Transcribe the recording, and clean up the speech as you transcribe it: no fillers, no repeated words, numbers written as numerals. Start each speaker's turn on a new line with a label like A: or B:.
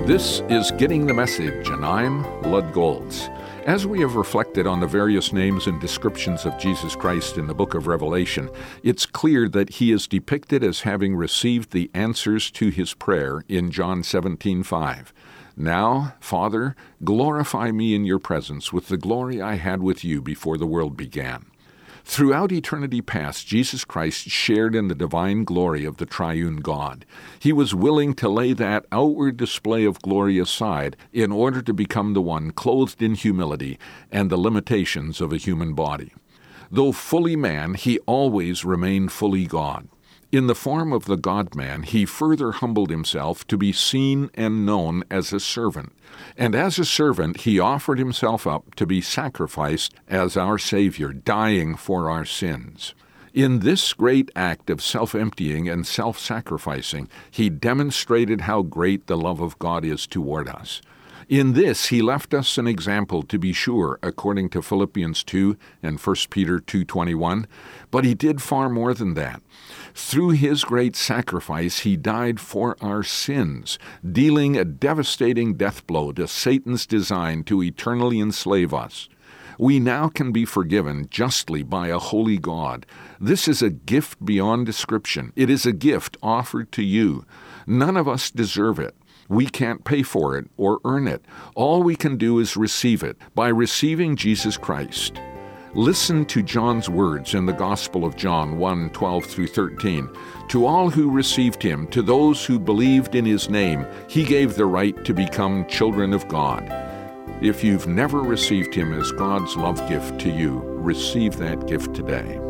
A: This is Getting the Message, and I'm Lud Golds. As we have reflected on the various names and descriptions of Jesus Christ in the book of Revelation, it's clear that he is depicted as having received the answers to his prayer in John 17:5. Now, Father, glorify me in your presence with the glory I had with you before the world began. Throughout eternity past, Jesus Christ shared in the divine glory of the triune God. He was willing to lay that outward display of glory aside in order to become the one clothed in humility and the limitations of a human body. Though fully man, he always remained fully God. In the form of the God-man, he further humbled himself to be seen and known as a servant. And as a servant, he offered himself up to be sacrificed as our Savior, dying for our sins. In this great act of self-emptying and self-sacrificing, he demonstrated how great the love of God is toward us. In this, he left us an example, to be sure, according to Philippians 2 and 1 Peter 2:21, but he did far more than that. Through his great sacrifice, he died for our sins, dealing a devastating death blow to Satan's design to eternally enslave us. We now can be forgiven justly by a holy God. This is a gift beyond description. It is a gift offered to you. None of us deserve it. We can't pay for it or earn it. All we can do is receive it by receiving Jesus Christ. Listen to John's words in the Gospel of John 1:12 through 13. To all who received him, to those who believed in his name, he gave the right to become children of God. If you've never received him as God's love gift to you, receive that gift today.